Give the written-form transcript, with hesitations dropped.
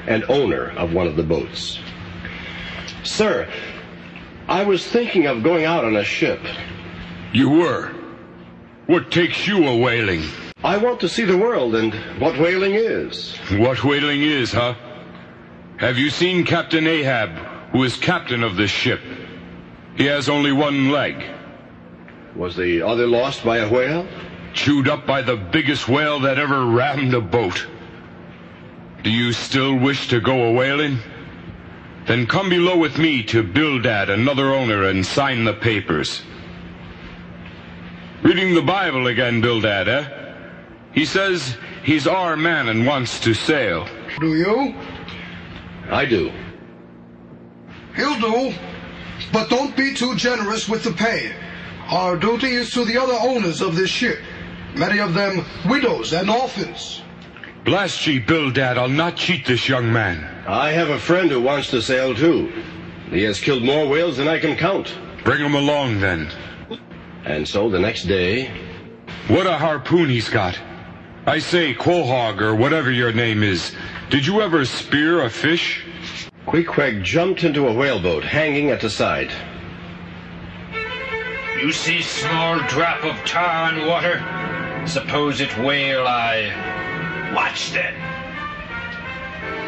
and owner of one of the boats. Sir, I was thinking of going out on a ship. You were? What takes you a whaling? I want to see the world and what whaling is. What whaling is, huh? Have you seen Captain Ahab, who is captain of this ship? He has only one leg. Was the other lost by a whale? Chewed up by the biggest whale that ever rammed a boat. Do you still wish to go a whaling? Then come below with me to Bildad, another owner, and sign the papers. Reading the Bible again, Bildad, eh? He says he's our man and wants to sail. Do you? I do. He'll do. But don't be too generous with the pay. Our duty is to the other owners of this ship, many of them widows and orphans. Blast ye, Bildad, I'll not cheat this young man. I have a friend who wants to sail too. He has killed more whales than I can count. Bring him along, then. And so the next day... What a harpoon he's got. I say, Quahog, or whatever your name is, did you ever spear a fish? Queequeg jumped into a whaleboat hanging at the side. You see small drop of tar on water? Suppose it whale I. Watch then.